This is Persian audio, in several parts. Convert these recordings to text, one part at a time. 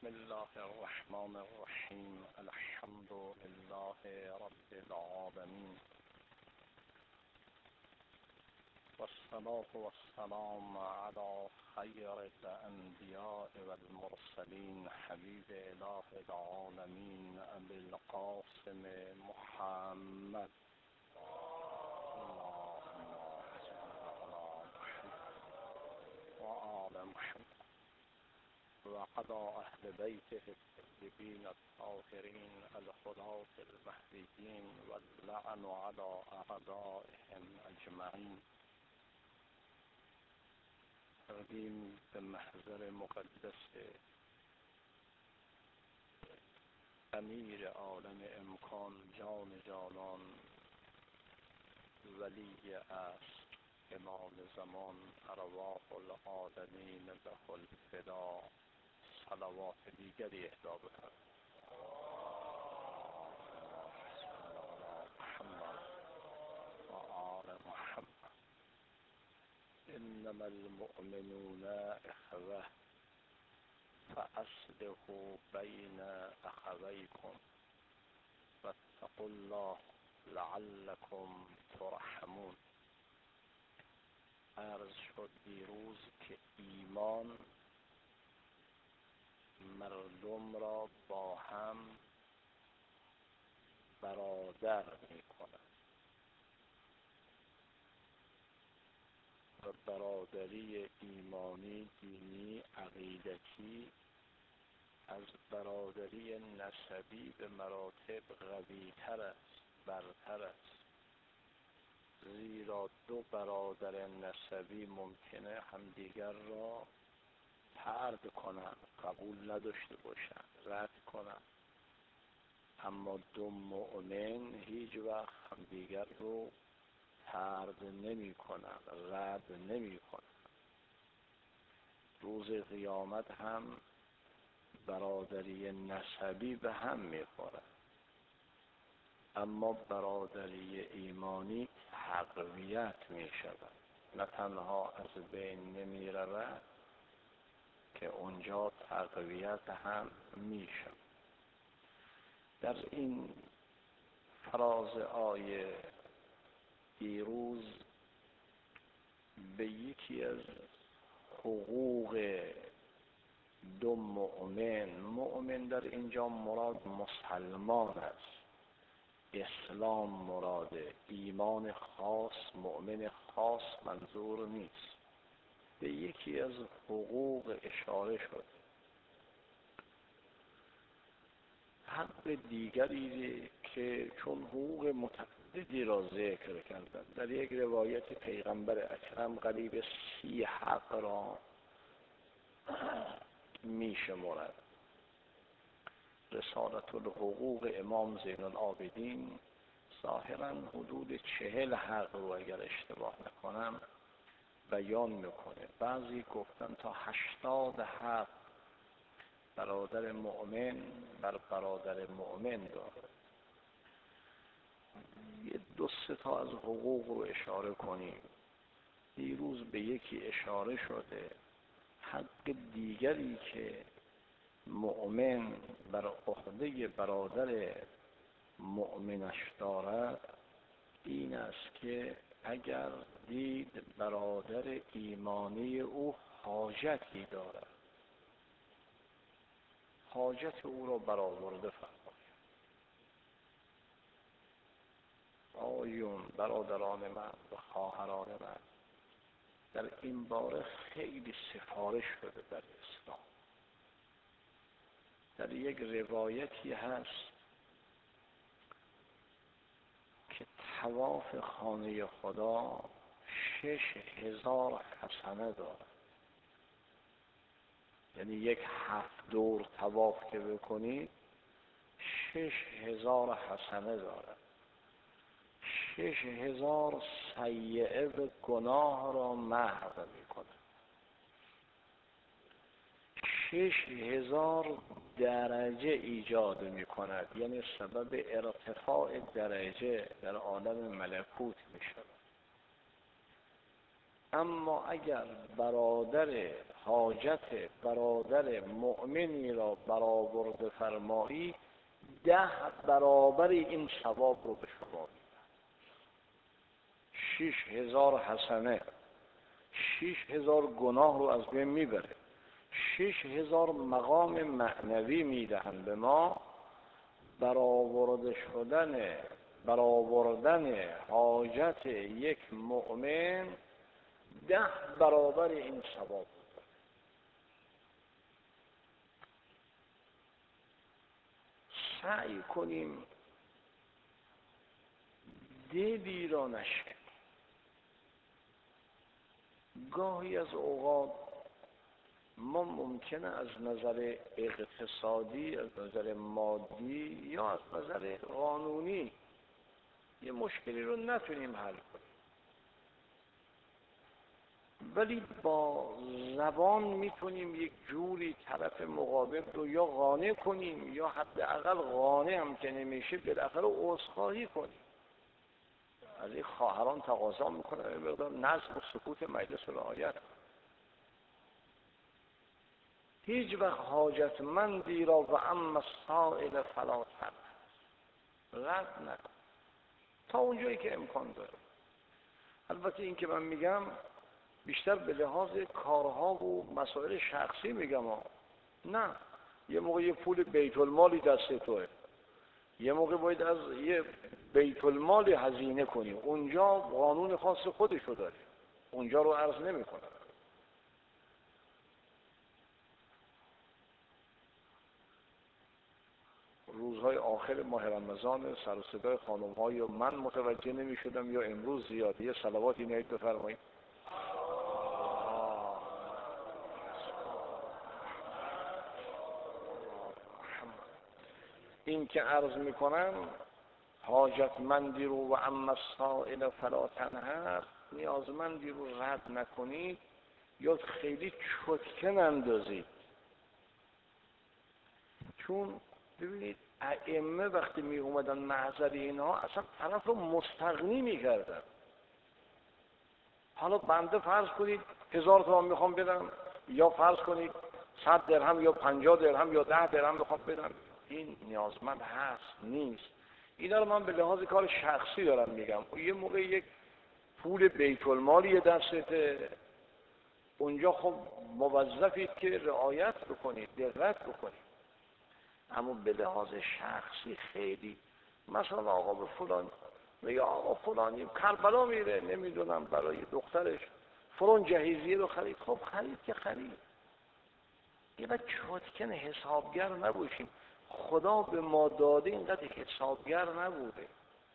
بسم الله الرحمن الرحیم. الحمد لله رب العالمین والصلاة والسلام على خیر الانبیاء والمرسلین حبیب اله العالمین ابی القاسم محمد وآل محمد وعلى أهل بيته الطيبين الطاهرين الهداة المهديين واللعن على أعدائهم أجمعين. تقدیم به محضر مقدس امیر عالم امکان جان جانان ولی عصر امام زمان ارواح العالمین له الفدا صلوات دیگری اهدا بفرمایید. محمد و آل محمد. انما المؤمنون اخوة فاصلحوا بین اخویکم واتقوا الله لعلکم ترحمون. عرض شد دیروز که ایمان مردم را با هم برادر می کند و برادری ایمانی، دینی، عقیدتی از برادری نسبی به مراتب قوی تر است، برتر است. زیرا دو برادر نسبی ممکنه همدیگر را طرد کنند، قبول نداشته باشند، رد کنند، اما دو مؤمن هیچ وقت همدیگر رو طرد نمی کنند، رد نمی کنند. روز قیامت هم برادری نسبی به هم می خورد، اما برادری ایمانی تقویت می شود، نه تنها از بین نمی رود که اونجا تقویت هم می شود. در این فراز آیه دیروز به یکی از حقوق دو مؤمن در اینجا مراد مسلمان است، اسلام مراده، ایمان خاص، مؤمن خاص منظور نیست. به یکی از حقوق اشاره شد. حق دیگری که چون حقوق متعددی را ذکر کردن، در یک روایت پیغمبر اکرم قریب 30 حق را می شمارد. رسالت الحقوق امام زین العابدین ظاهراً حدود 40 حق رو اگر اشتباه نکنم بیان میکنه. بعضی گفتن تا 80 حق برادر مؤمن بر برادر مؤمن داره. یه 2-3 تا از حقوق رو اشاره کنیم. دیروز به یکی اشاره شده. حق دیگری که مؤمن بر عهده برادر مؤمنش دارد این است که اگر دید برادر ایمانی او حاجتی دارد، حاجت او را برآورده فرماید. آیون برادران من و خواهران من، در این باره خیلی سفارش شده در اسلام. در یک روایتی هست که طواف خانه خدا 6000 حسنه دارد. یعنی یک 7 دور طواف که بکنید 6000 حسنه دارد. 6000 سیئه و گناه را محو می‌کند. 6000 درجه ایجاد می کند، یعنی سبب ارتفاع درجه در عالم ملکوت می شود. اما اگر برادر حاجت برادر مؤمنی را برآورده فرمایی 10 برابر این ثواب رو به شما میدن. 6000 حسنه، 6000 گناه رو از بین میبره، 6000 مقام معنوی میدهن به ما. برآوردن حاجت یک مؤمن 10 برابر این ثواب. سعی کنیم دلی را نشکنیم. گاهی از اوقات ما ممکنه از نظر اقتصادی، از نظر مادی یا از نظر قانونی یه مشکلی رو نتونیم حل کنیم، ولی با زبان میتونیم یک جوری طرف مقابل رو یا قانع کنیم یا حداقل قانع هم که نمیشه بالاخره عذرخواهی کنیم. از این خواهران تقاضا میکنم یه مقدار نظم و سکوت مجلس رعایت. هیچ وقت حاجتمندی را و اما السائل فلا تنهر، رد نکن تا اونجایی که امکان داره. البته این که من میگم بیشتر به لحاظ کارها و مسائل شخصی میگم نه، یه موقع یه پول بیت المالی دست توه، یه موقع باید از یه بیت المالی هزینه کنی، اونجا قانون خاص خودشو داره، اونجا رو عرض نمیکنم. روزهای آخر ماه رمضان سر و صدای خانم‌ها یا من متوجه نمی‌شدم یا امروز زیاده. یه صلواتی نهید بفرمایید. این که عرض میکنم حاجتمندی رو و اما السائل فلا تنهر، نیازمندی رو رد نکنید یا خیلی چتکه نندازید. چون ببینید ائمه وقتی می اومدن محضر اینها اصلا طرف رو مستغنی میکردن. حالا بنده فرض کنید 1000 تومان میخوام بدم، یا فرض کنید 100 درهم یا 50 درهم یا 10 درهم میخوام بدم، این نیازمند هست نیست، اینا رو من به لحاظ کار شخصی دارم میگم. یه موقع یک پول بیت المالی دستته، اونجا خب موظفید که رعایت بکنید، دقت بکنید. اما به لحاظ شخصی خیلی مثلا آقا به فلان میگه آقا فلانی کربلا میره نمیدونم برای دخترش فلان جهیزیه رو خرید، خب خرید که خرید. اینقدر چتکن حسابگر نباشیم. خدا به ما داده اینقدر حسابگر نبوده.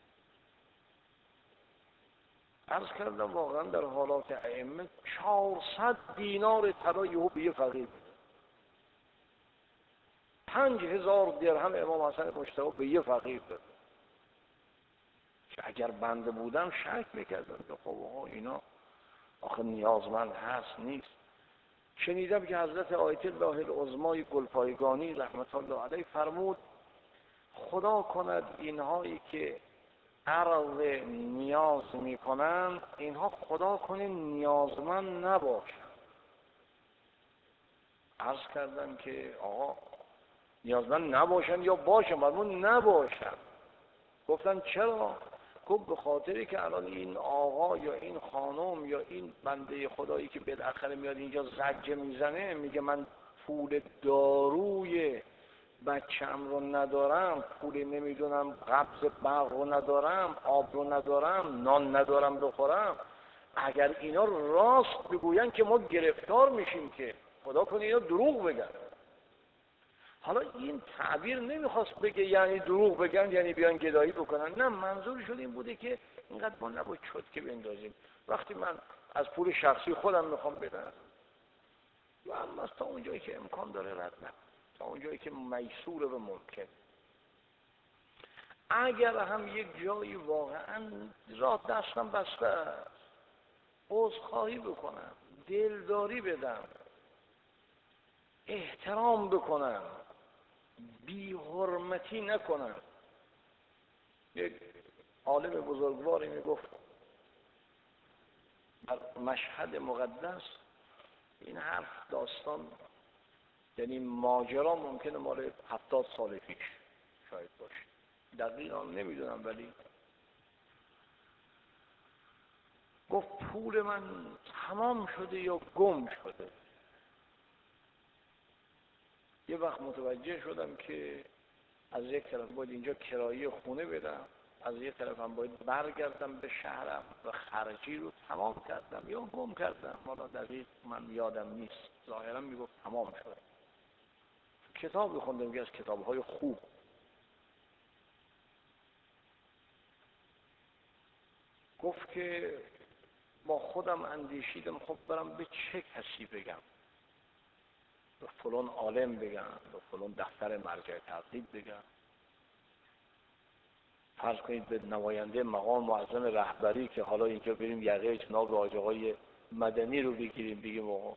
عرض کردم واقعا در حالات ائمه 400 دینار طلا یهو به یه فقیر، 5000 درهم امام حسن مجتبی به یه فقیر داد. که اگر بنده بودم شک میکردم که خب آقا اینا آخه نیازمند هست نیست. شنیدم که حضرت آیت الله العظمای گلپایگانی رحمت الله علیه فرمود خدا کند اینهایی که عرض نیاز میکنن اینها خدا کنه نیازمند نباشن. عرض کردم که آقا نیازمند نباشن یا باشن؟ فرمود نباشن. گفتن چرا؟ گفت به خاطری که الان این آقا یا این خانم یا این بنده خدایی که بالاخره میاد اینجا زجه میزنه میگه من پول داروی بچه‌م رو ندارم، پول نمیدونم قبض برق رو ندارم، آب رو ندارم، نان ندارم بخورم، اگر اینا راست بگوین که ما گرفتار میشیم، که خدا کنه اینا دروغ بگن. حالا این تعبیر نمیخواست بگه یعنی دروغ بگن یعنی بیان گدایی بکنن، نه، منظورشون این بوده که اینقدر ما نباید چتکه بندازیم. وقتی من از پول شخصی خودم میخوام بدم و اما تا اونجایی که امکان داره رد نکنم، تا اونجایی که میسور و ممکن. اگر هم یک جایی واقعا راه دستم بسته است، عذرخواهی بکنم، دلداری بدم، احترام بکنم، بی حرمتی نکنم. یک عالم بزرگواری میگفت در مشهد مقدس این حرف داستان، یعنی ماجرا ممکنه مال 70 سال پیش شاید باشه، دقیقا نمیدونم، ولی گفت پول من تمام شده یا گم شده. یه وقت متوجه شدم که از یک طرف باید اینجا کرایه خونه بدم، از یک طرف هم باید برگردم به شهرم و خرجی رو تمام کردم یا گم کردم، حالا دقیق من یادم نیست. ظاهرا میگفت تمام شد. کتابی خوندم که از کتاب‌های خوب، گفت که با خودم اندیشیدم خب برم به چه کسی بگم، به فلان عالم بگم، به فلان دفتر مرجع تقلید بگم، فرض کنید به نماینده مقام معظم رهبری که حالا اینجا بریم یقه جناب حاج آقای مدنی رو بگیریم بگیم آقا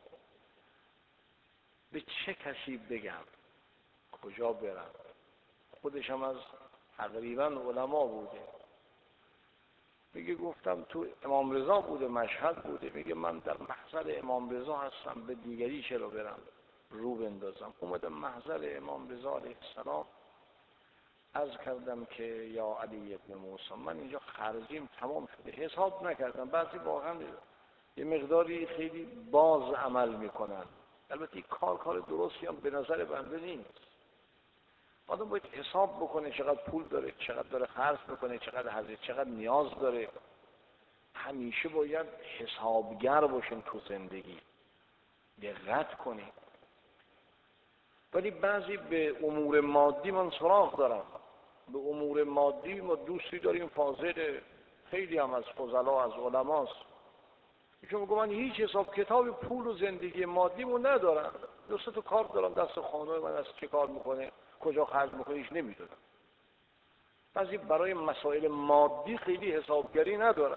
به چه کسی بگم، کجا برم. خودش هم از تقریبا علما بوده. میگه گفتم تو امام رضا بوده، مشهد بوده، میگه من در محضر امام رضا هستم، به دیگری چرا برم رو بندازم. اومدم محضر امام رضا علیه السلام، عرض کردم که یا علی ابن موسی من اینجا خرجیم تمام شده، حساب نکردم. بعضی واقعا یه مقداری خیلی باز عمل میکنن، البته این کار درستی هم به نظر بنده نیست. آدم باید حساب بکنه چقدر پول داره، چقدر داره خرج بکنه، چقدر هزینه، چقدر نیاز داره. همیشه باید حسابگر باشیم تو زندگی، دقت کنیم. ولی بعضی به امور مادی من سراغ دارم، به امور مادی ما دوستی داریم فاضل، خیلی هم از فضلا از علماست، ایشون میگه من هیچ حساب کتاب پول و زندگی مادیمو ندارم، دو سه تا کار دارم دست خانوم من، از چه کار میکنه کجا خرج میکنه هیچ نمیدونم. بعضی برای مسائل مادی خیلی حسابگری ندارن.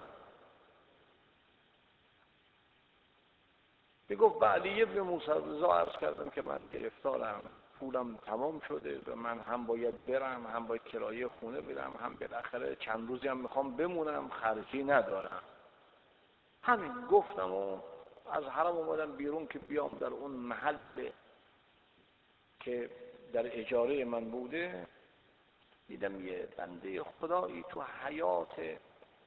میگفت به علی ابن موسی رضا عرض کردم که من گرفتارم، پولم تمام شده و من هم باید برم، هم باید کرایه خونه بدم، هم بالاخره چند روزی هم میخوام بمونم، خرجی ندارم. همین گفتم و از حرم اومدم بیرون که بیام در اون محل که در اجاره من بوده. دیدم یه بنده خدایی تو حیات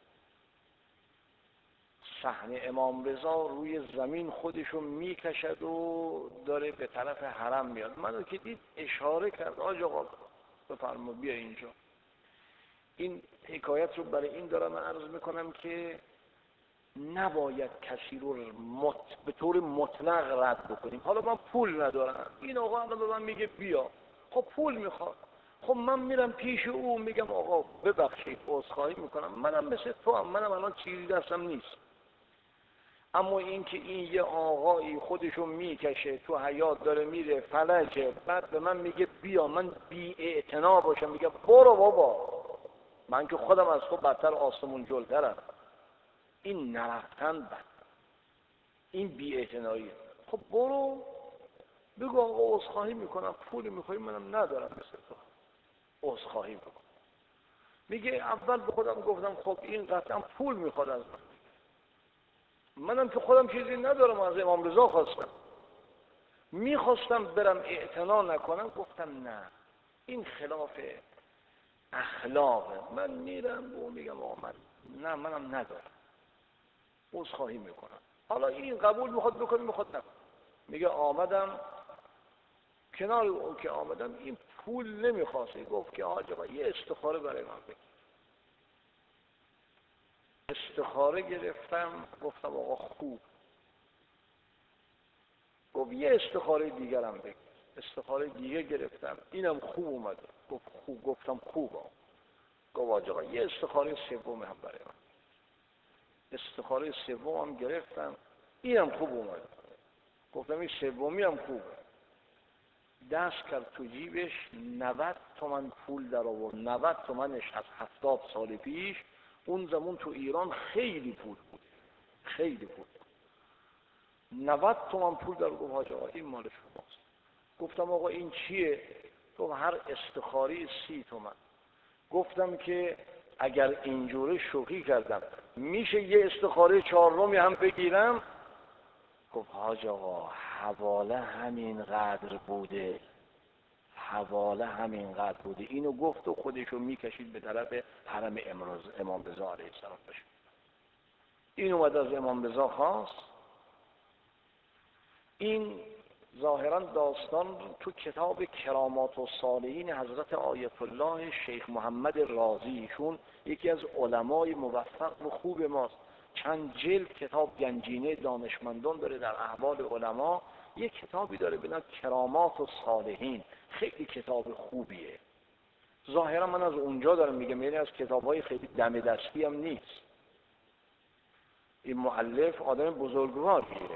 صحن امام رضا روی زمین خودشو میکشد و داره به طرف حرم میاد. منو که دید اشاره کرد آج آقا بفرما بیا اینجا. این حکایت رو برای این دارم عرض میکنم که نباید کسی رو به طور مطلق رد بکنیم. حالا من پول ندارم، این آقا الان به من میگه بیا، خب پول میخواد، خب من میرم پیش او میگم آقا ببخشید عذرخواهی میکنم، منم مثل تو هم، منم الان چیزی دستم نیست. اما این که این یه آقایی خودشو میکشه تو حیات داره میره فلجه، بعد به من میگه بیا، من بی اعتنا باشم میگه برو بابا، من که خودم از تو بدتر آسمون جلترم، این نرفتن بد، این بی اعتناییه. خب برو بگو آقا عذرخواهی میکنم، پول میخوای منم ندارم مثل تو، عذرخواهی میکنم. میگه اول به خودم گفتم خب این قطعا پول میخواد از منم که خودم چیزی ندارم، از امام رضا خواستم، میخواستم برم اعتنا نکنم، گفتم نه این خلاف اخلاقه، من میرم و میگم آقا من نه منم ندارم، عذرخواهی میکنم. حالا این قبول میخواد بکنه میخواد نکنه. میگه آمدم کنار اون که آمدم این پول نمیخواسته، گفت که آقا یه استخاره برای من بگیر. استخاره گرفتم، گفتم آقا خوب. گفت یه استخاره دیگرم بگیر. استخاره دیگه گرفتم، اینم خوب اومده. گفت خوب. گفتم خوب. گفت آقا یه استخاره سوم هم برای من. استخاره سوم گرفتم، اینم خوب اومده. گفتم این سومی هم خوبه. دست کرد تو جیبش، 90 تومن پول در آورد. 90 تومنش از 70 سال پیش، اون زمان تو ایران خیلی پول بود، خیلی پول. 90 تومن پول در آورد. حاج آقا این مال شماست. گفتم آقا این چیه؟ گفت هر استخاری 30 تومن. گفتم که اگر اینجوری شوخی کردم میشه یه استخاره 4 هم بگیرم؟ گفت حاج آقا حواله همینقدر بوده، حواله همینقدر بوده. اینو گفت و خودشو میکشید به طرف حرم امام رضا علیه السلام. این اومد از امام رضا خواست. این ظاهرا داستان تو کتاب کرامات الصالحین حضرت آیت الله شیخ محمد رازی، ایشون یکی از علمای موفق و خوب ماست، چند جلد کتاب گنجینه دانشمندان داره در احوال علما، یک کتابی داره به نام کرامات الصالحین، خیلی کتاب خوبیه. ظاهرا من از اونجا دارم میگم، یعنی از کتابهای خیلی دم دستی هم نیست. این مؤلف آدم بزرگواریه.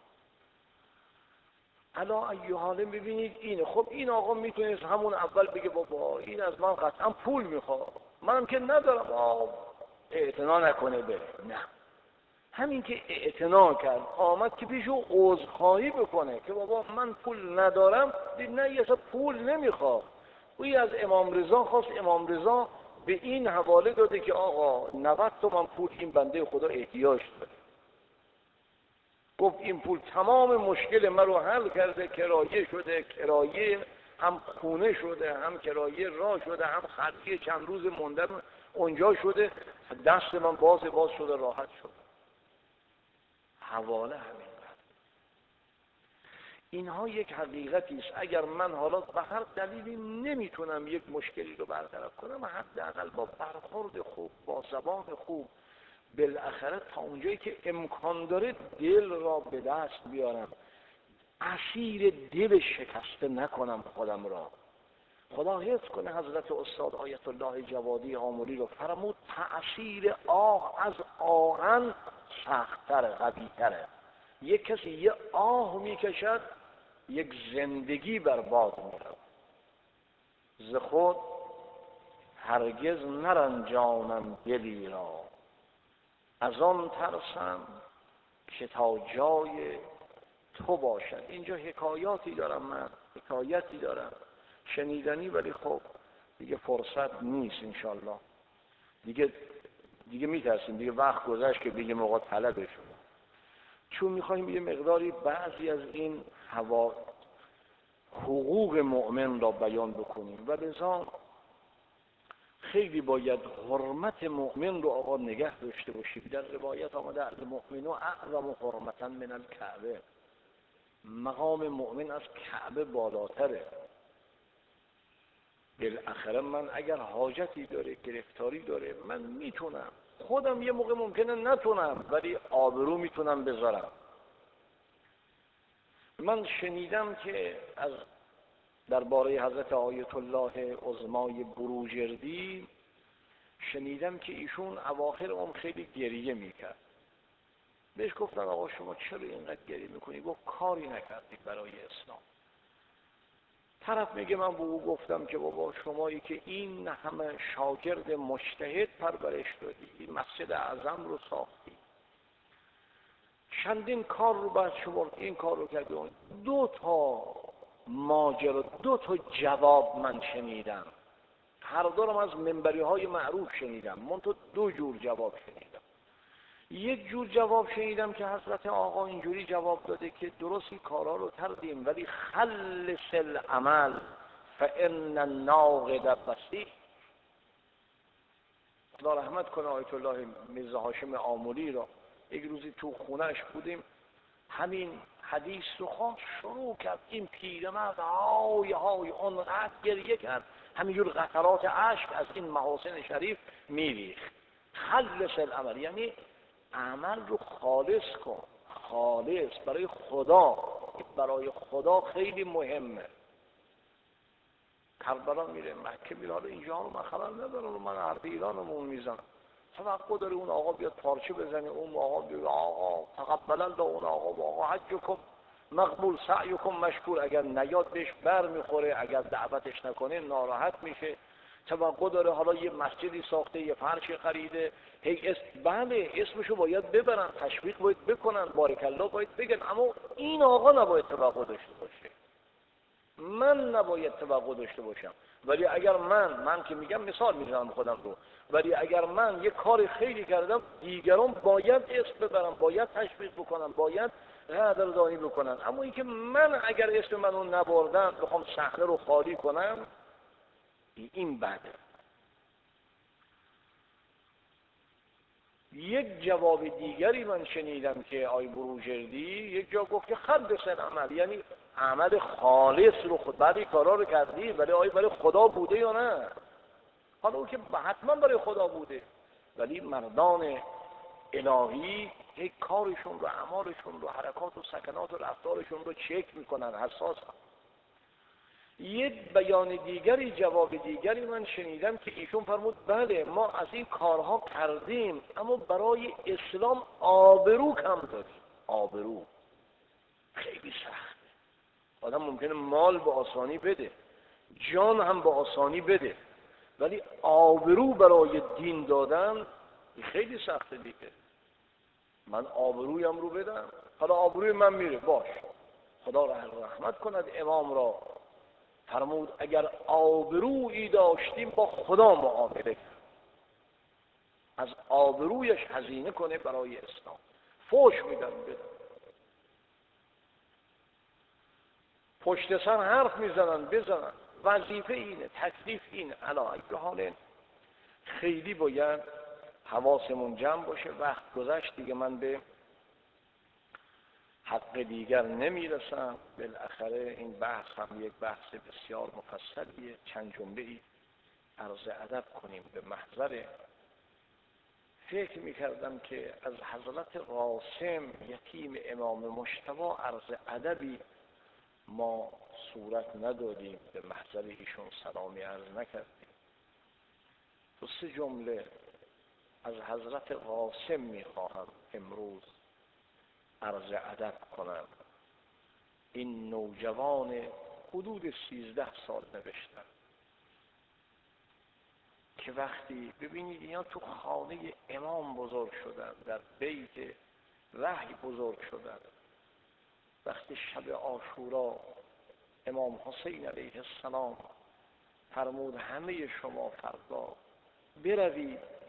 علا ای حاله ببینید اینه. خب این آقا میتونست همون اول بگه بابا این از من قطعا پول میخواد، منم که ندارم، اعتنا نکنه بره. نه، همین که اعتنا کرد آمد که پیشو عذرخواهی بکنه که بابا من پول ندارم، دید نه یه پول نمیخواد. اوی از امام رضا خواست، امام رضا به این حواله داده که آقا 90 تومن پول این بنده خدا احتیاج داره. گفت این پول تمام مشکل من رو حل کرده، کرایه شده، کرایه هم خونه شده، هم کرایه راه شده، هم خرجی چند روز مونده اونجا شده، دست من باز شده، راحت شد. حواله همین. اینها یک حقیقتی است. اگر من حالا به هر دلیلی نمیتونم یک مشکلی رو برطرف کنم، حداقل با برخورد خوب، با زبان خوب، بالاخره تا اونجایی که امکان داره دل را به دست بیارم، اسیر دل شکسته نکنم خودم را. خدا حفظ کنه حضرت استاد آیت الله جوادی آملی رو، فرمود تأثیر آه از آهن سخت‌تره، قوی‌تره. یک کسی یه آه میکشد، یک زندگی برباد می‌رود. ز خود هرگز نرنجانم دلی را، از آن ترسم که تا جای تو باشد. اینجا حکایاتی دارم، من حکایتی دارم شنیدنی، ولی خب دیگه فرصت نیست انشالله. دیگه میترسیم، دیگه وقت گذشت که بگیم آقا طلبه شد. چون میخوایم یه مقداری بعضی از این حقوق مؤمن را بیان بکنیم و لذا خیلی باید حرمت مؤمن رو آقا نگه داشته باشیم. در روایت آمده المؤمن اعظم حرمتا من الکعبه، مقام مؤمن از کعبه بالاتره. بالاخره من اگر حاجتی داره، گرفتاری داره، من میتونم خودم یه موقع ممکنه نتونم، ولی آبرو میتونم بذارم. من شنیدم که از درباره حضرت آیت الله عظمای بروجردی شنیدم که ایشون اواخر اون خیلی گریه میکرد. بهش گفتن آقا شما چرا اینقدر گریه میکنی؟ گفت کاری نکردید برای اسلام. طرف میگه من به او گفتم که بابا شمایی که این همه شاگرد مجتهد پرورش دادی، این مسجد اعظم رو ساختی، چندین کار رو بعد شما این کار رو کردی، 2 تا ماجرا، 2 تا جواب من شنیدم، هر دارم از منبری های معروف شنیدم، من تو 2 جور جواب شنیدم. یک جور جواب شنیدم که حضرت آقا اینجوری جواب داده که درستی کارا رو کردیم، ولی خلص العمل فان الناقد بصیر. خدا رحمت کنه آیت الله میرزا هاشم آملی را، یک روزی تو خونهش بودیم، همین حدیث رو خواه شروع کرد. این پیرمرد های اونقدر گریه کرد، همینجور قطرات اشک از این محاسن شریف میریخت. خلص العمل یعنی عمل رو خالص کن، خالص برای خدا، برای خدا خیلی مهمه. کربلا میره، مکه میره، حالا اینجا رو من خبر ندارم، من حرف ایرانمون میزنم، توقع داره اون آقا بیاد پارچه بزنه، اون آقا بیاد آقا تقبل الله، اون آقا حجکم مقبول سعیکم مشکور، اگر نیاد بهش بر میخوره، اگر دعوتش نکنه ناراحت میشه. توقع داره حالا یه مسجدی ساخته، یه فرشی خریده، بله اسمشو باید ببرن، تشویق باید بکنن، بارک الله باید بگن، اما این آقا نباید توقع داشته باشه. من من نباید توقع داشته باشم. ولی اگر من که میگم مثال میزنم خودم رو، ولی اگر من یک کار خیلی کردم، دیگران باید اسم ببرم، باید تشویق بکنم، باید قدردانی بکنن. اما اینکه من اگر اسم منو نبردن بخوام صحنه رو خالی کنم، این بده. یک جواب دیگری من شنیدم که آی بروجردی یک جا گفت که خلص عمل، یعنی عمل خالص رو خود بعد کارا رو کردی، ولی آیا برای خدا بوده یا نه؟ حالا او که حتما برای خدا بوده، ولی مردان الهی یک کارشون رو، اعمالشون رو، حرکات و سکنات و رفتارشون رو چک میکنن، حساس. یک بیان دیگری، جواب دیگری من شنیدم که ایشون فرمود بله ما از این کارها کردیم، اما برای اسلام آبرو کم داریم. آبرو خیلی سخت. آدم ممکنه مال به آسانی بده، جان هم به آسانی بده، ولی آبرو برای دین دادن خیلی سخته دیگه. من آبرویم رو بدم، حالا آبروی من میره، باش، خدا رحمت کند امام را، فرمود اگر آبرویی داشتیم با خدا معامله از آبرویش هزینه کنه برای اسلام. فوش میدن بدن، پشت سر حرف میزنن بزنن، وظیفه اینه، تکلیف اینه. علی حال خیلی باید حواسمون جمع باشه. وقت گذشت دیگه، من به حق دیگر نمیرسم. بالاخره این بحث هم یک بحث بسیار مفصلیه. چند جمله‌ای عرض ادب کنیم به محضر. فکر میکردم که از حضرت قاسم یتیم امام مجتبی عرض ادبی ما صورت ندادیم، به محضر ایشون سلامی عرض نکردیم. تو 3 جمله از حضرت قاسم میخواهم امروز عرض ادب کنم. این نوجوان حدود 13 سال نوشتن که وقتی ببینید اینا تو خانه امام بزرگ شدن، در بیت وحی بزرگ شدن، وقتی شب عاشورا امام حسین علیه السلام فرمود همه شما فردا بروید،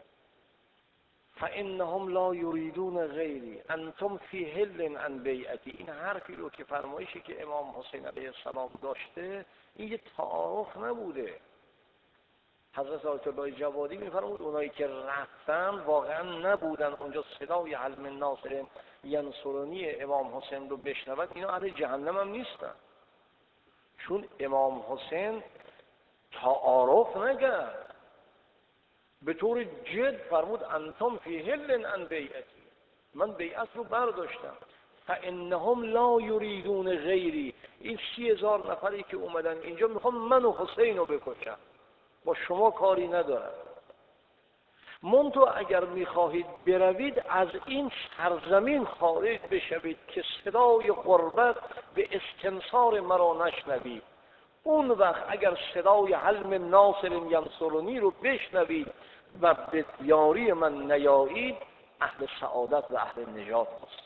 فانهم لا یریدون غیری انتم فی حل عن بیعتی. این حرفی رو که فرمایشی که امام حسین علیه السلام داشته، این یه تعارف نبوده. حضرت آیت الله جوادی میفرمود اونایی که رفتن واقعا نبودن اونجا صدای حلم الناصر ینصرنی امام حسین رو بشنود، اینا اهل جهنم هم نیستن. چون امام حسین تعارف نکرد، به طور جد فرمود انتم فی حل عن بیعتی، من بیعت رو برداشتم. فانهم لا یریدون غیری. این 30,000 نفری که اومدن اینجا میخوام من و حسین رو بکشم، با شما کاری ندارم. منتو اگر میخواهید بروید از این سرزمین خارج بشوید که صدای غربت به استنصار مرا نشنوید. اون وقت اگر صدای حلم ناصر ینصرنی رو بشنوید و به یاری من نیایید، اهل سعادت و اهل نجات است.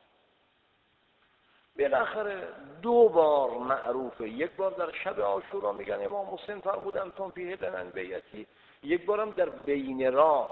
بالاخره 2 بار معروفه. یک بار در شب عاشورا میگن امام حسین فرمود انتم فی حل عن بیعتی، یک بارم در بین راه